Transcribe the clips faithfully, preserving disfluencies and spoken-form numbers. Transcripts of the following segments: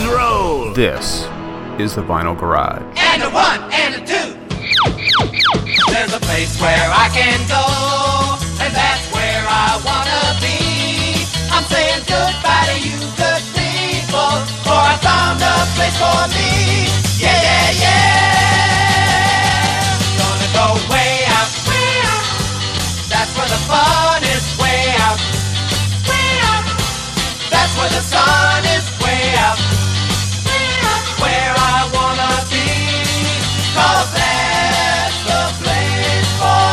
drums roll. This is the Vinyl Garage. And a one and a two. There's a place where I can go, and that's where I wanna be. I'm saying goodbye to you good people, for I found a place for me. Yeah, yeah, yeah. Gonna go way out, way out. That's where the fun is, way out, way out. That's where the sun is, way out, way out. Where I wanna be, 'cause that's the place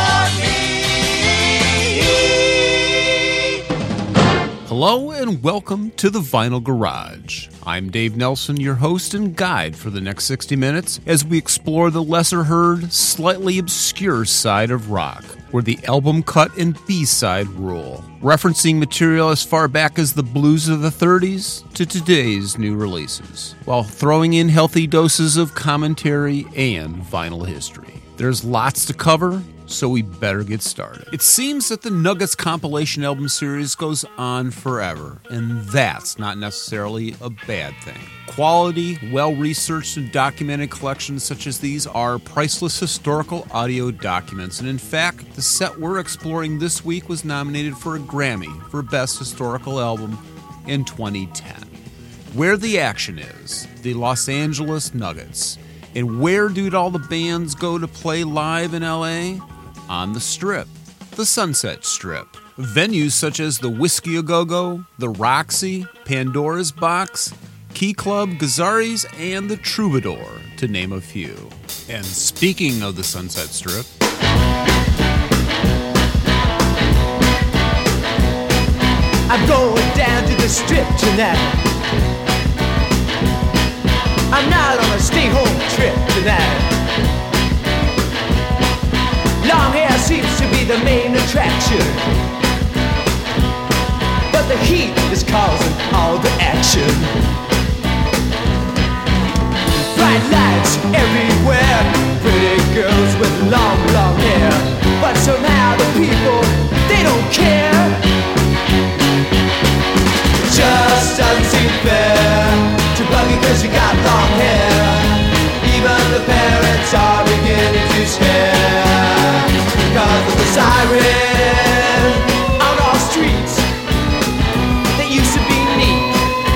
for me. Hello and welcome to the Vinyl Garage. I'm Dave Nelson, your host and guide for the next sixty minutes as we explore the lesser-heard, slightly obscure side of rock, where the album cut and B-side rule, referencing material as far back as the blues of the thirties to today's new releases, while throwing in healthy doses of commentary and vinyl history. There's lots to cover, so we better get started. It seems that the Nuggets compilation album series goes on forever, and that's not necessarily a bad thing. Quality, well-researched and documented collections such as these are priceless historical audio documents, and in fact, the set we're exploring this week was nominated for a Grammy for Best Historical Album in twenty ten. Where the action is, the Los Angeles Nuggets. And where do all the bands go to play live in L A? On the Strip, the Sunset Strip. Venues such as the Whiskey A Go-Go, the Roxy, Pandora's Box, Key Club, Gazzarri's, and the Troubadour, to name a few. And speaking of the Sunset Strip, I'm going down to the Strip tonight. I'm not on a stay-home trip tonight. Long hair seems to be the main attraction, but the heat is causing all the action. Bright lights everywhere, pretty girls with long, long hair, but somehow the people, they don't care. It just doesn't seem fair to buggy cause you got long hair. Even the parents are beginning to stare because of the siren on our streets that used to be neat,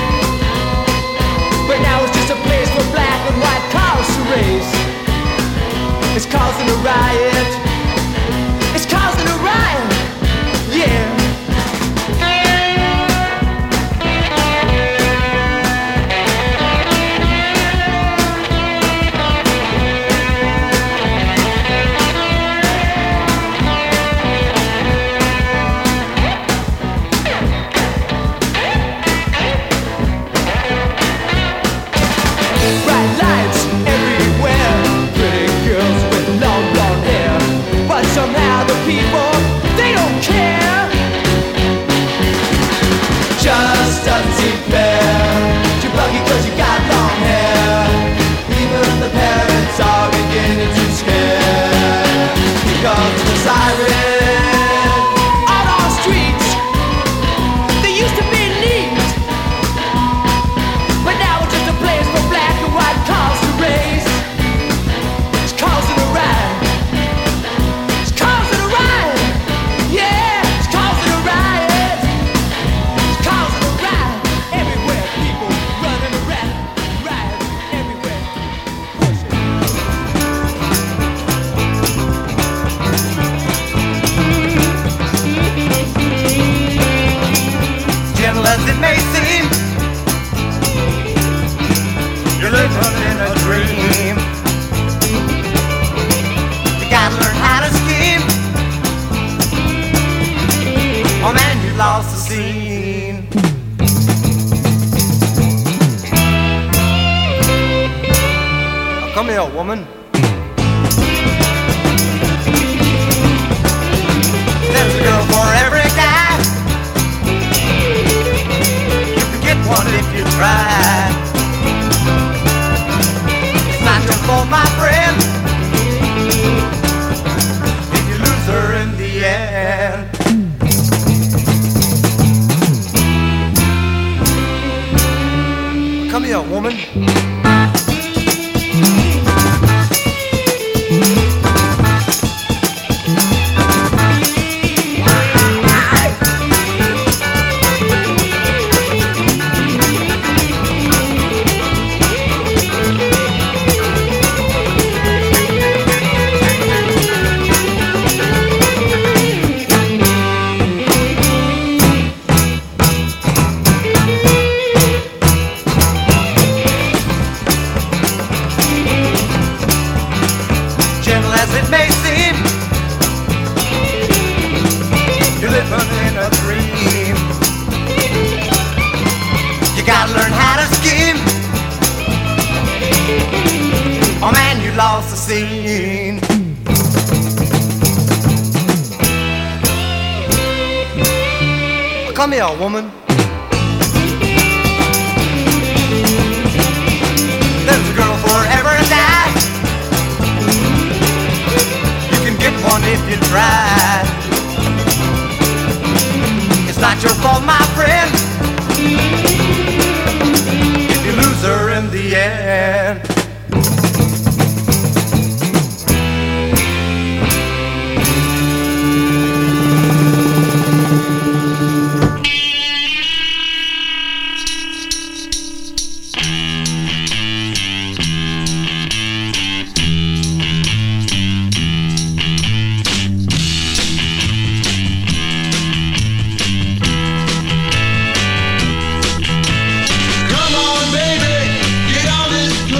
but now it's just a place for black and white cars to race. It's causing a riot. It's causing a riot. Yeah. People, they don't care. Just doesn't seem fair to buggy cause you got long hair. Even the parents are beginning to scare because of the siren on our streets. They used to be neat, but now it's just a place for black and white cars to race. It's causing a riot. As it may seem, you're living in a dream. You gotta learn how to scheme. Oh man, you lost the scene. Now come here, woman. There's a girl for every guy. One if you try. It's not your fault, my friend, if you lose her in the end. Come here, woman. Lost the scene. Come here, woman. There's a girl forever and die. You can get one if you try. It's not your fault, my friend, if you lose her in the end. Come on, baby, get on this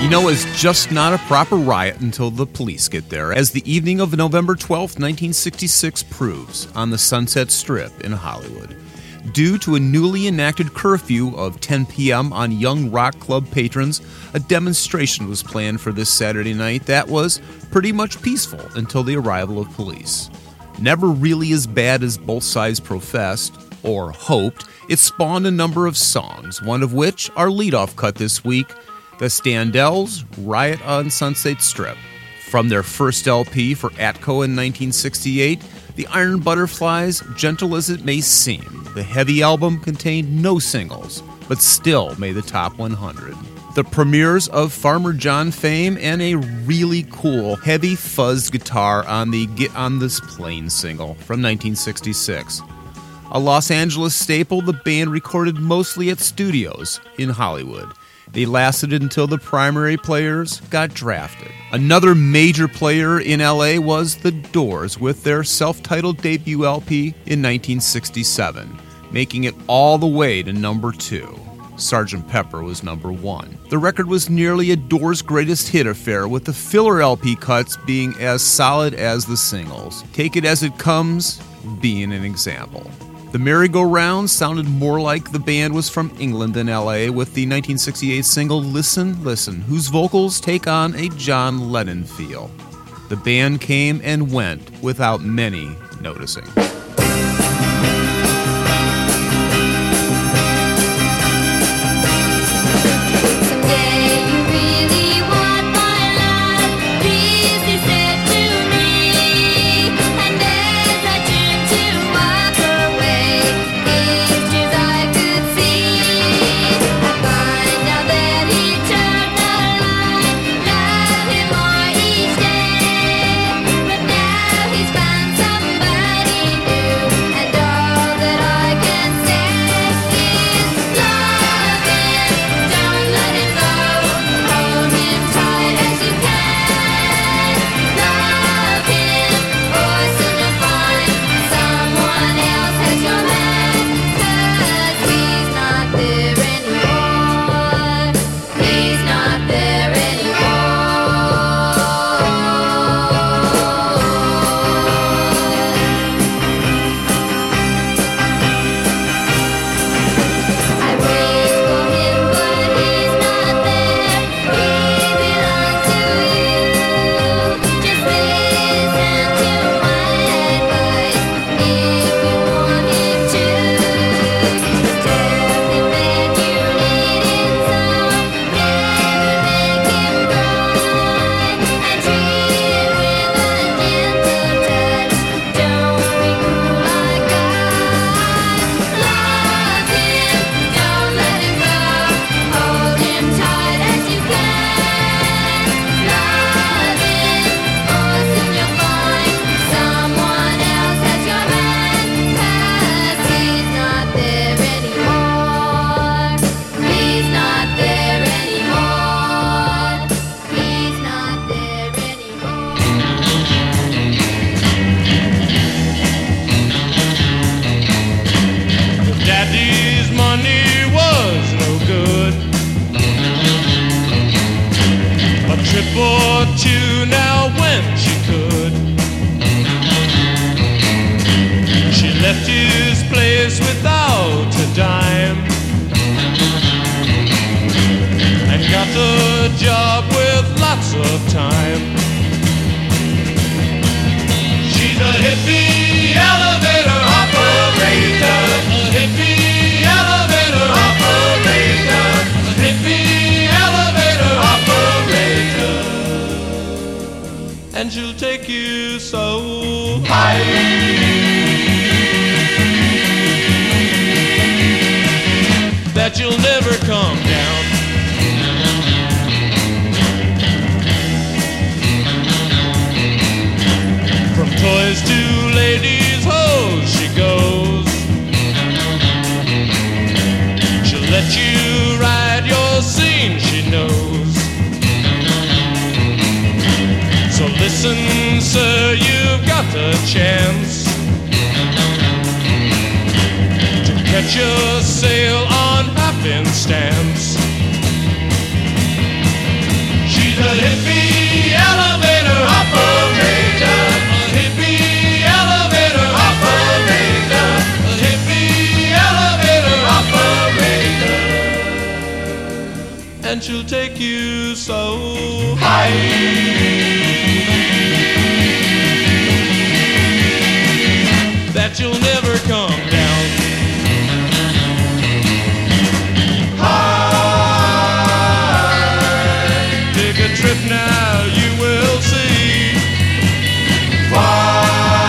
You know, it's just not a proper riot until the police get there, as the evening of November twelfth, nineteen sixty-six proves on the Sunset Strip in Hollywood. Due to a newly enacted curfew of ten p.m. on young rock club patrons, a demonstration was planned for this Saturday night that was pretty much peaceful until the arrival of police. Never really as bad as both sides professed, or hoped, it spawned a number of songs, one of which, our leadoff cut this week, The Standells' Riot on Sunset Strip. From their first L P for Atco in nineteen sixty-eight, The Iron Butterflies, Gentle as It May Seem, the heavy album contained no singles, but still made the top one hundred. The premieres of Farmer John fame and a really cool heavy fuzzed guitar on the Get On This Plane single from nineteen sixty-six. A Los Angeles staple, the band recorded mostly at studios in Hollywood. They lasted until the primary players got drafted. Another major player in L A was The Doors with their self-titled debut L P in nineteen sixty-seven, making it all the way to number two. Sergeant Pepper was number one. The record was nearly a Doors' greatest hit affair, with the filler L P cuts being as solid as the singles. Take It As It Comes being an example. The merry-go-round sounded more like the band was from England than L A, with the nineteen sixty-eight single Listen, Listen, whose vocals take on a John Lennon feel. The band came and went without many noticing. and she'll take you so high that you'll never come down. High, take a trip now, you will see why.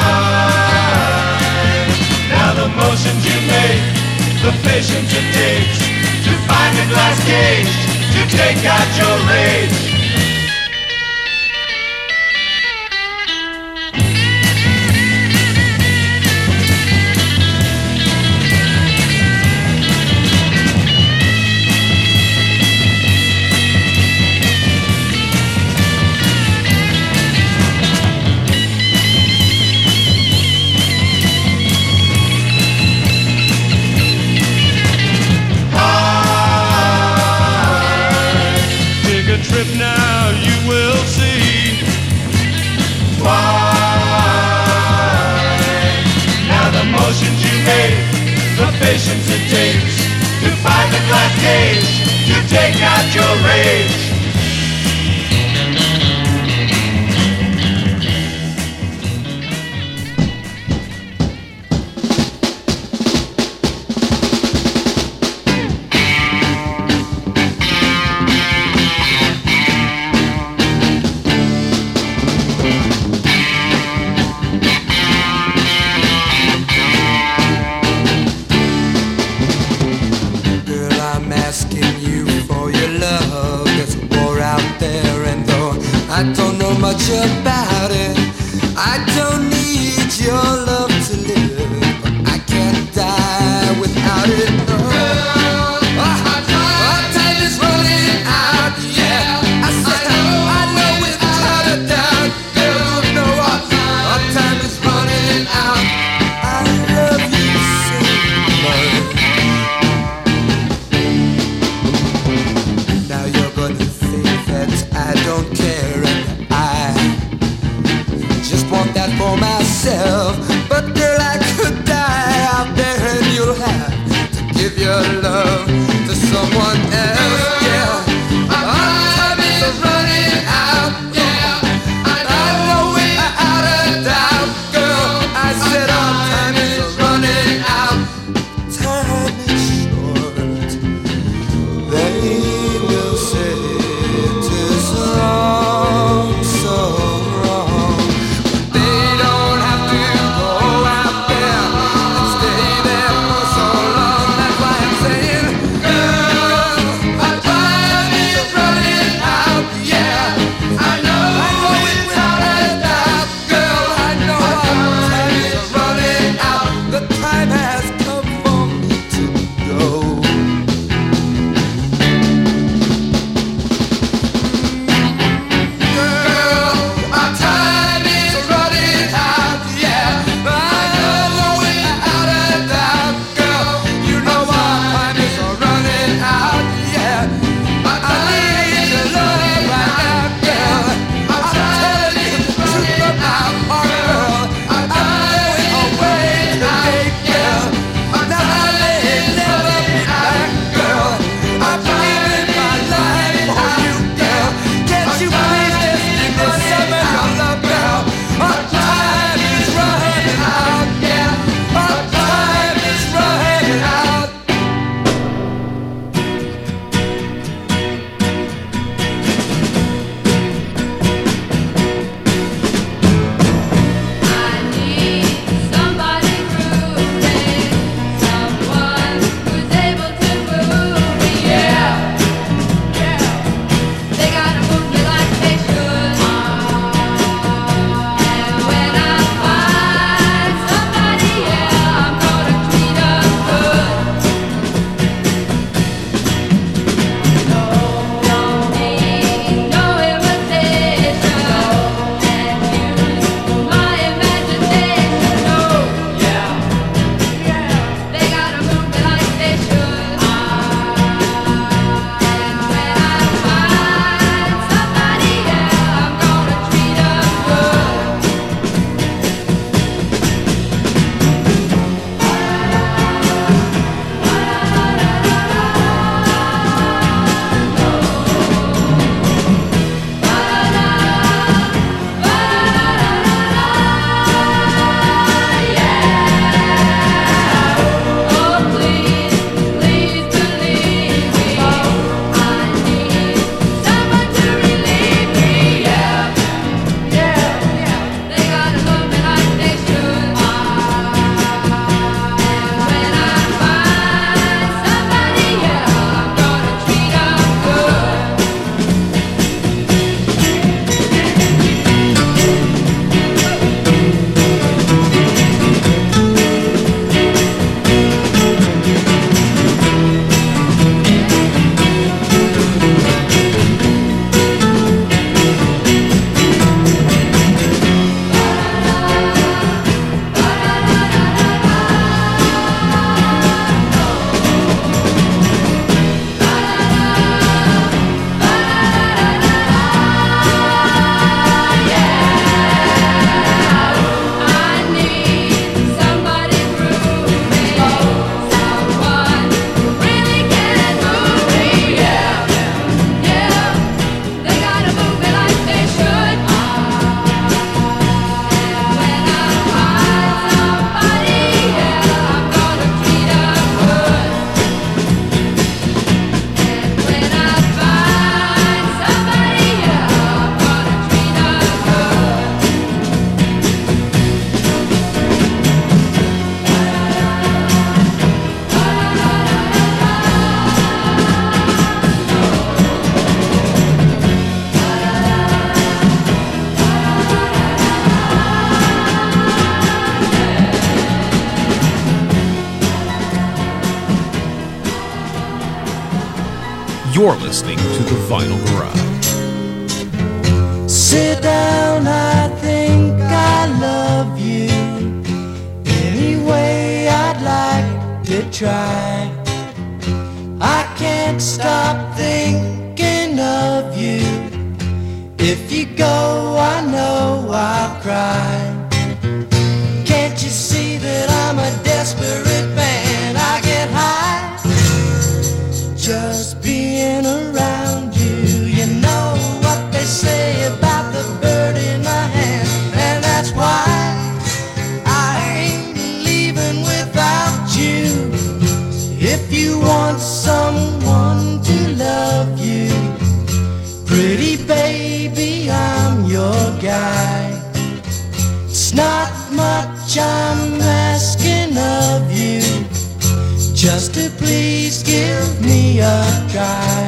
Now the motions you make, the patience it takes to find a glass cage to take out your rage. Trip now, you will see why. Now the motions you make, the patience it takes to find the glass cage to take out your rage. I don't know much about it. I don't need your love to live, but I can't die without it. No. Our time is running out, yeah. I said I know without a doubt. Girl, you know our, our time is running out. I love you so much. Now you're gonna think that I don't care. For myself, You're listening to The Vinyl Garage. Sit down, I think I love you. Anyway, I'd like to try. I can't stop thinking of you. If you go, I know I'll cry. Can't you see that I'm a desperate man? I get high just being around you. You know what they say about the bird in my hand, and that's why I ain't leaving without you. If you want someone to love you, pretty baby, I'm your guy. It's not much I'm asking of you, just to please give me a try.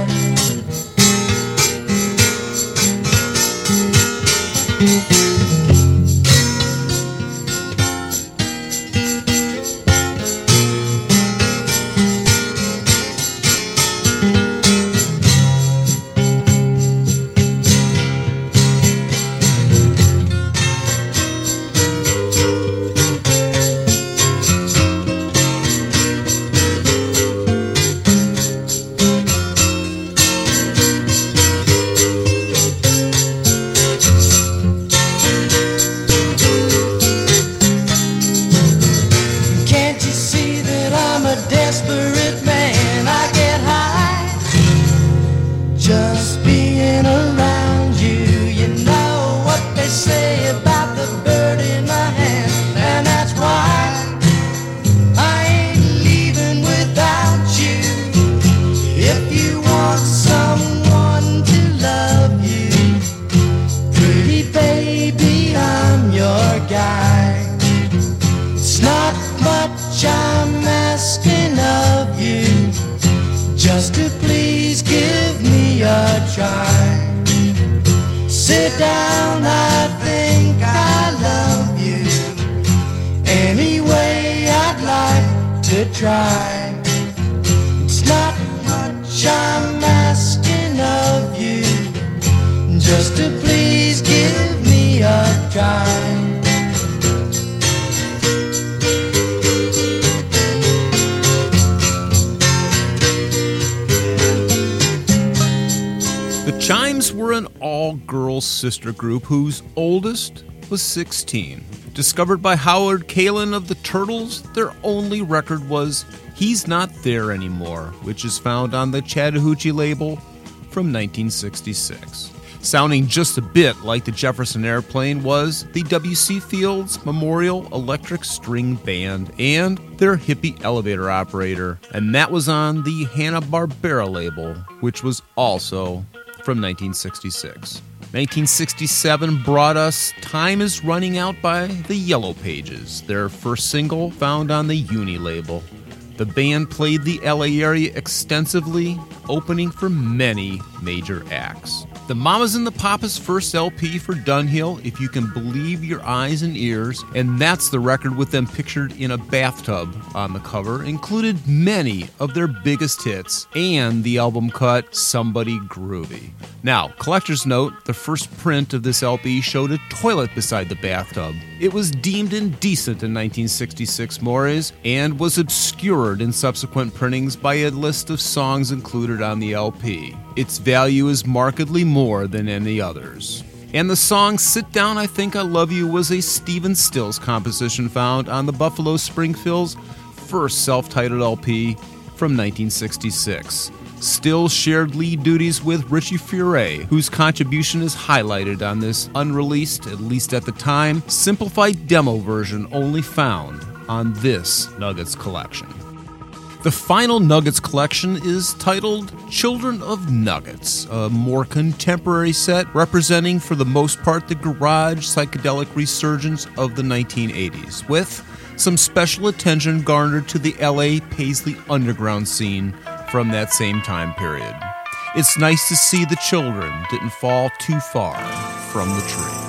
Sister group whose oldest was sixteen. Discovered by Howard Kaylan of the Turtles, their only record was He's Not There Anymore, which is found on the Chattahoochee label from nineteen sixty-six. Sounding just a bit like the Jefferson Airplane was the W C Fields Memorial Electric String Band and their hippie elevator operator, and that was on the Hanna-Barbera label, which was also from nineteen sixty-six. nineteen sixty-seven brought us Time Is Running Out by the Yellow Pages, their first single found on the Uni label. The band played the L A area extensively, opening for many major acts. The Mamas and the Papas' first L P for Dunhill, If You Can Believe Your Eyes and Ears, and that's the record with them pictured in a bathtub on the cover, included many of their biggest hits and the album cut Somebody Groovy. Now, collector's note, the first print of this L P showed a toilet beside the bathtub. It was deemed indecent in nineteen sixty-six mores and was obscured in subsequent printings by a list of songs included on the L P. Its value is markedly more than any others. And the song Sit Down, I Think I Love You was a Stephen Stills composition found on the Buffalo Springfield's first self-titled L P from nineteen sixty-six. Stills shared lead duties with Richie Furay, whose contribution is highlighted on this unreleased, at least at the time, simplified demo version only found on this Nuggets collection. The final Nuggets collection is titled Children of Nuggets, a more contemporary set representing for the most part the garage psychedelic resurgence of the nineteen eighties, with some special attention garnered to the L A Paisley underground scene from that same time period. It's nice to see the children didn't fall too far from the tree.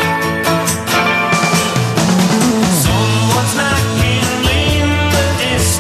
Someone's knocking in the distance.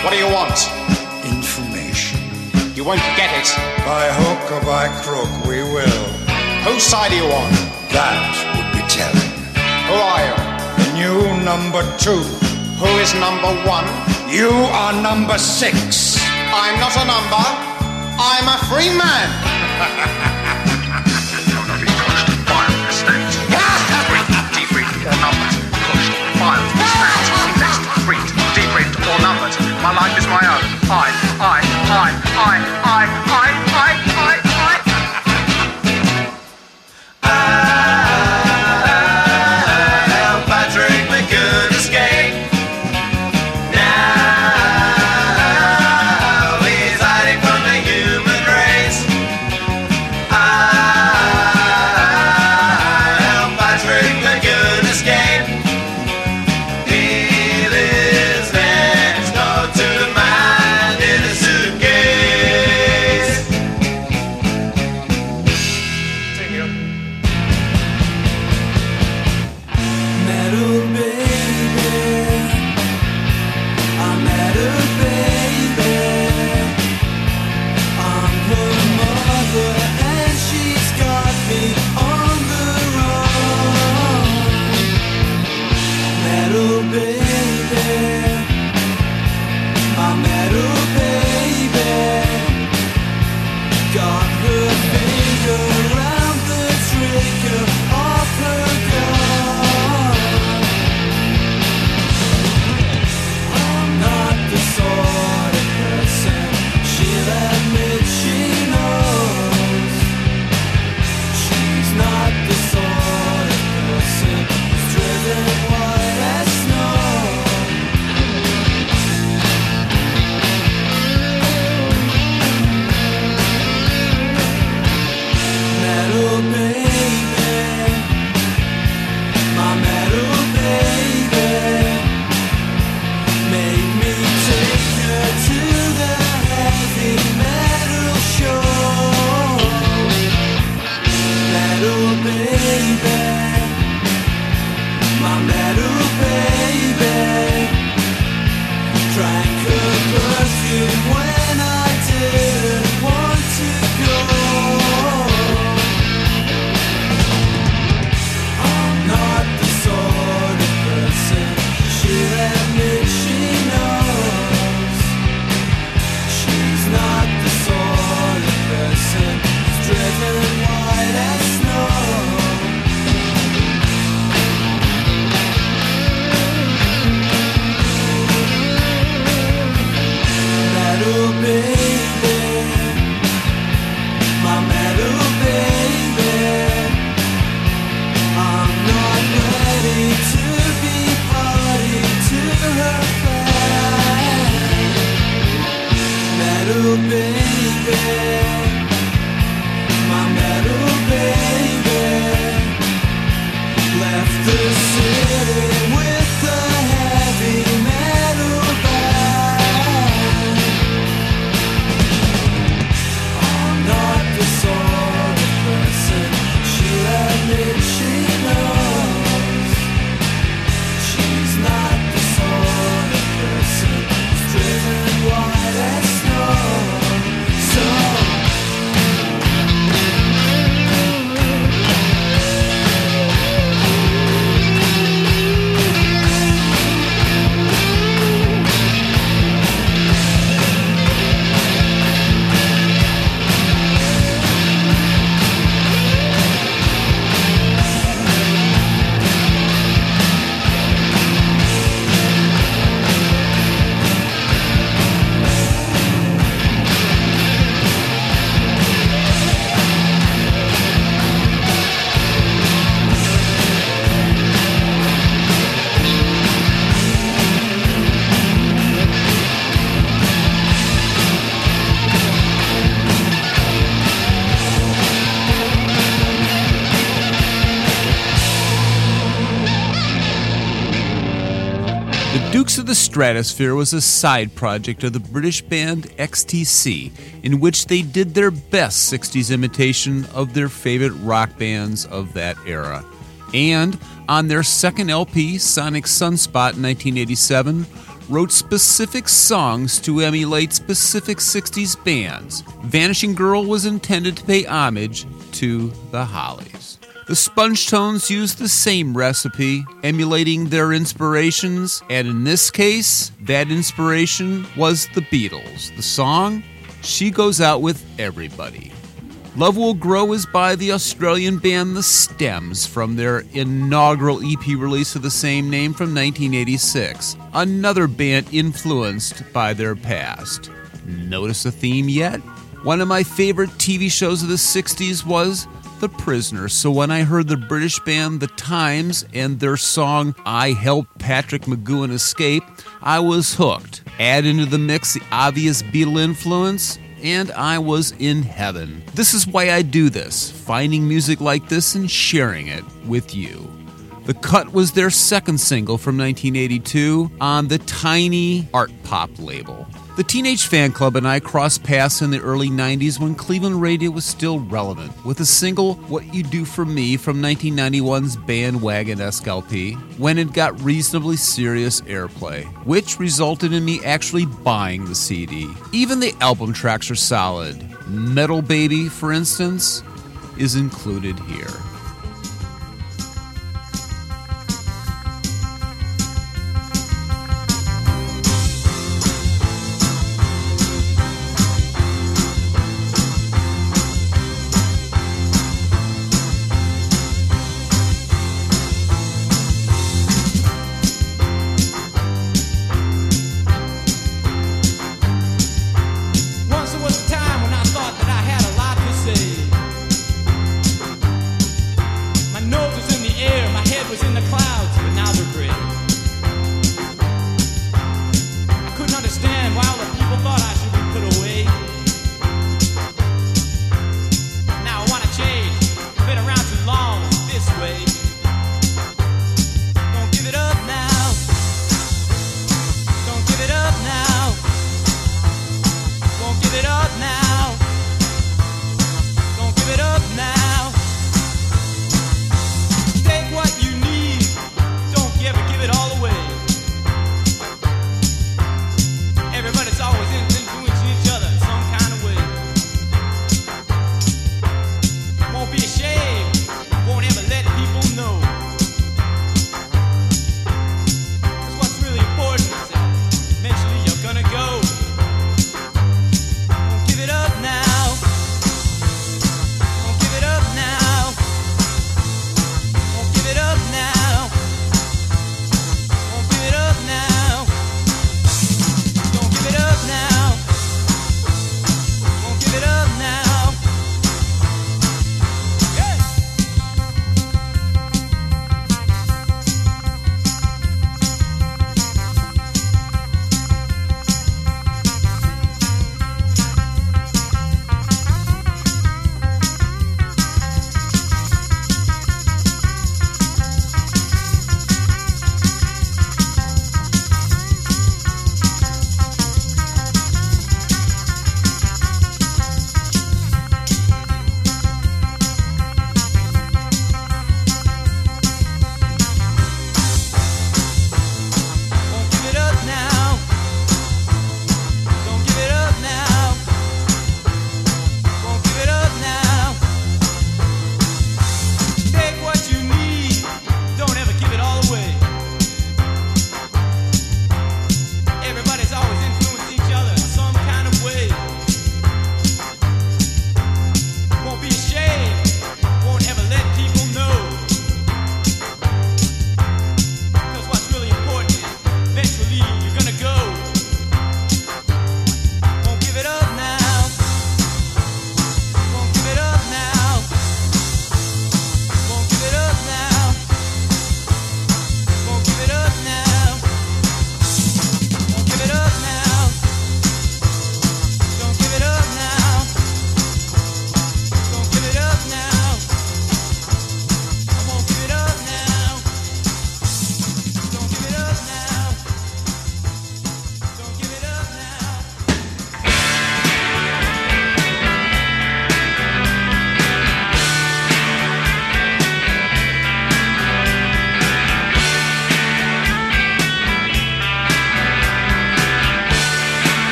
What do you want? Information. You won't get it. By hook or by crook, we will. Whose side are you on? That would be telling. Who are you? The new number two. Who is number one? You are number six. I'm not a number. I'm a free man. My life is my own. I, I, I, I, I, I, I, I, I. I help Patrick McGoon escape. Now he's hiding from the human race. I help Patrick McGoon escape. He lives next door to the man in a suitcase. Metal baby, I met a baby. I'm her mother and she's got me on the run. Metal baby, my metal baby, got her finger around the trigger of her gun. I'm not the sort of person she'll admit she knows. She's not the sort of person who's driven white as snow. Metal baby, my metal baby, make me take her to the heavy metal show. Metal baby, my metal baby, drank her perfume when I didn't want to go. I'm not the sort of person she'll admit she knows. She's not the sort of person who's driven white as snow. Metal baby, my metal baby, I'm not ready to be party to her plan. Metal baby, my metal baby, left the city with the heavy metal band. I'm not the sort of person she'll admit she knows. She's not the sort of person who's driven white as snow. So Dukes of the Stratosphere was a side project of the British band X T C, in which they did their best sixties imitation of their favorite rock bands of that era. And on their second L P, Sonic Sunspot in nineteen eighty-seven, wrote specific songs to emulate specific sixties bands. Vanishing Girl was intended to pay homage to the Hollies. The Sponge Tones used the same recipe, emulating their inspirations, and in this case, that inspiration was the Beatles. The song, She Goes Out With Everybody. Love Will Grow is by the Australian band The Stems from their inaugural E P release of the same name from nineteen eighty-six, another band influenced by their past. Notice a theme yet? One of my favorite T V shows of the sixties was The Prisoner, so when I heard the British band The Times and their song I Helped Patrick McGoohan Escape, I was hooked. Add into the mix the obvious Beatle influence, and I was in heaven. This is why I do this, finding music like this and sharing it with you. The Cut was their second single from nineteen eighty-two on the Tiny Art Pop label. The Teenage Fan Club and I crossed paths in the early nineties when Cleveland radio was still relevant, with a single, What You Do For Me, from nineteen ninety-one's Bandwagon-esque L P, when it got reasonably serious airplay, which resulted in me actually buying the C D. Even the album tracks are solid. Metal Baby, for instance, is included here.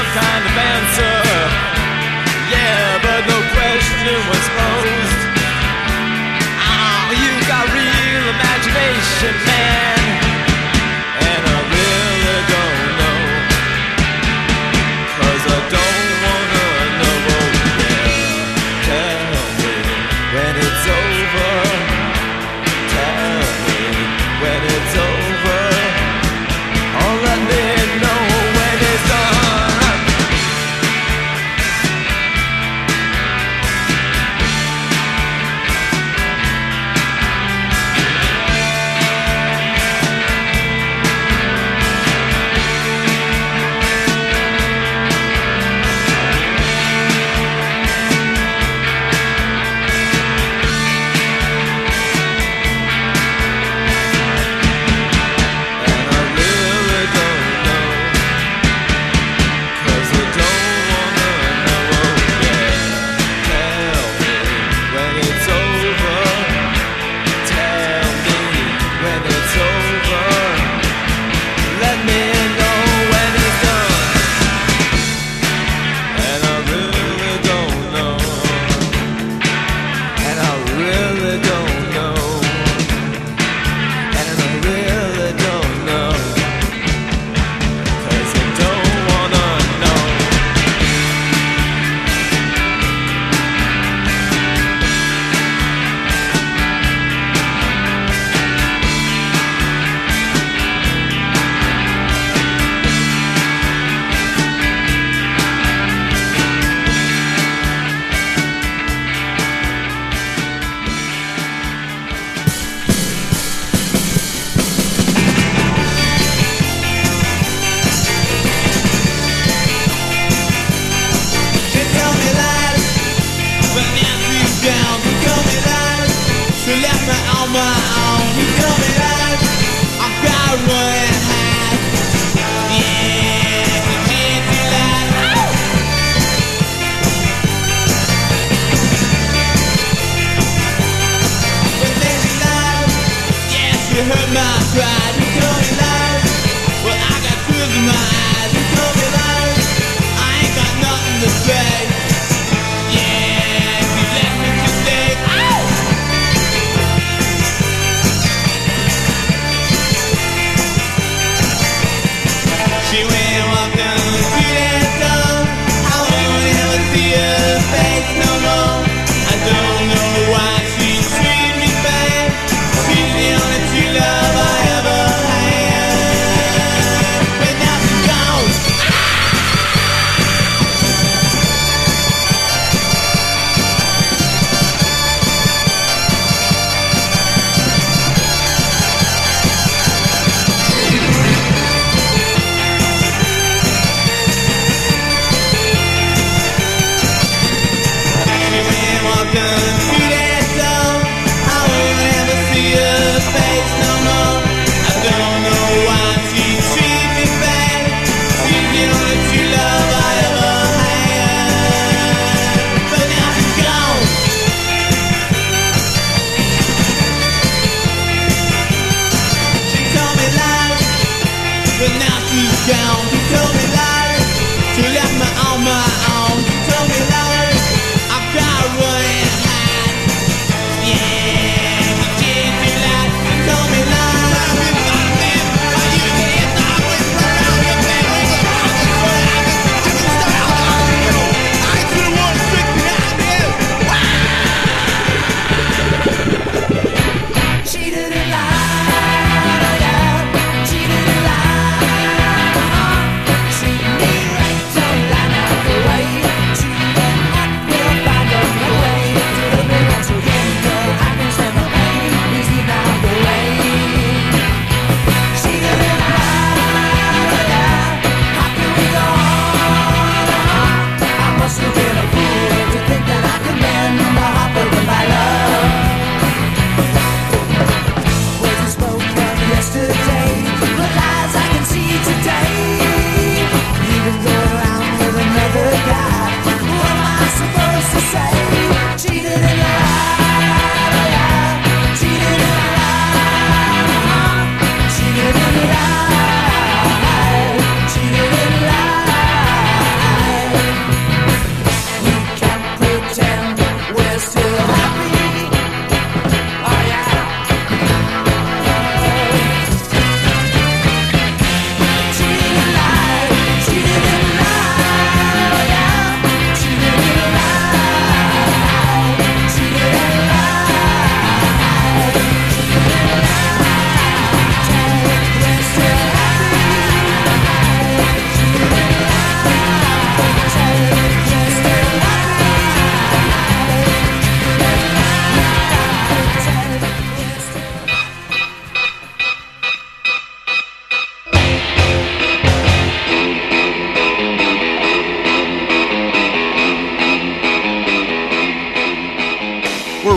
some kind of answer. Yeah, but no question was posed. Oh, you got real imagination, man, and I really don't know, 'cause I don't wanna know. Yeah, tell me when it's over. Tell me when it's over. Oh, let me know when it's done.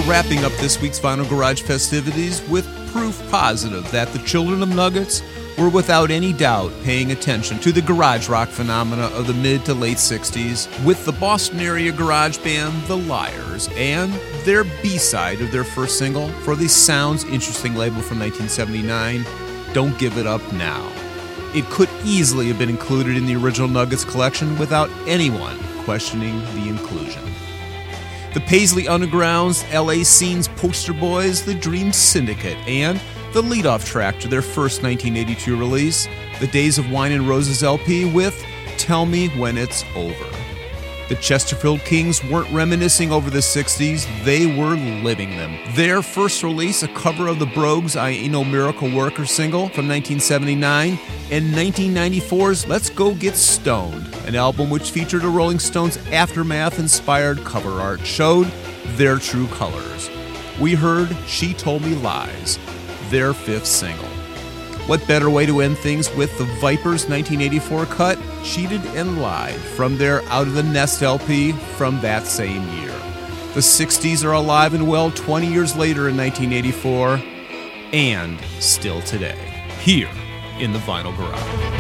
wrapping up this week's Vinyl Garage festivities with proof positive that the children of Nuggets were without any doubt paying attention to the garage rock phenomena of the mid to late sixties with the Boston area garage band The Liars and their B-side of their first single for the Sounds Interesting label from nineteen seventy-nine, Don't Give It Up Now. It could easily have been included in the original Nuggets collection without anyone questioning the inclusion. The Paisley Underground's L A Scenes poster boys, The Dream Syndicate, and the lead-off track to their first nineteen eighty-two release, The Days of Wine and Roses L P with Tell Me When It's Over. The Chesterfield Kings weren't reminiscing over the sixties, they were living them. Their first release, a cover of the Brogues' I Ain't No Miracle Worker single from nineteen seventy-nine, and nineteen ninety-four's Let's Go Get Stoned, an album which featured a Rolling Stones Aftermath-inspired cover art, showed their true colors. We heard She Told Me Lies, their fifth single. What better way to end things with the Vipers' nineteen eighty-four cut, Cheated and Lied, from their Out of the Nest L P from that same year. The sixties are alive and well twenty years later in nineteen eighty-four, and still today, here in the Vinyl Garage.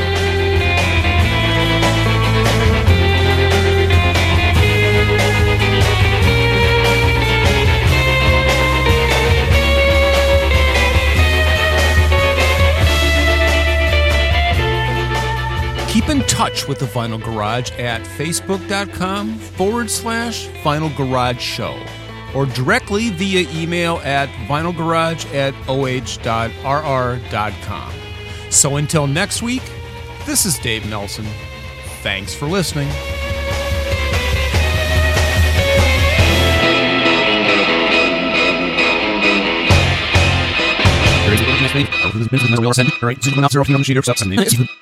Keep in touch with the Vinyl Garage at facebook.com forward slash Vinyl Garage Show or directly via email at vinylgarage at oh.rr.com. So until next week, this is Dave Nelson. Thanks for listening. All right.